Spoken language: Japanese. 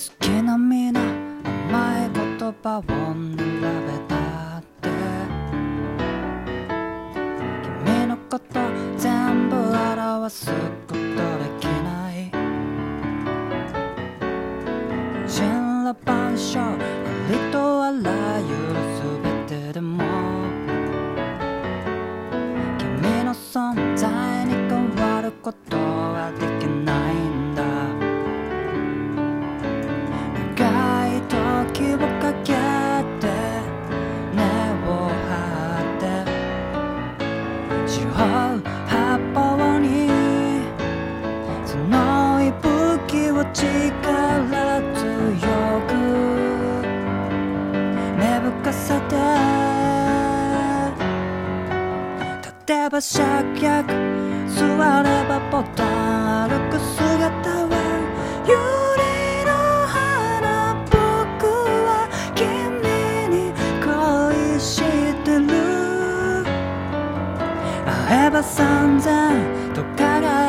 月並みな甘い言葉を並べたって君のこと全部表すことできない神羅万象ありとあらゆる全てでも君の存在に変わることはできないんだ長い時をかけて根を張って四方八方にその息吹を力強く芽吹かせて立てばシャキャク座ればボタン歩く姿はユリの花僕は君に恋してる会えば散々と輝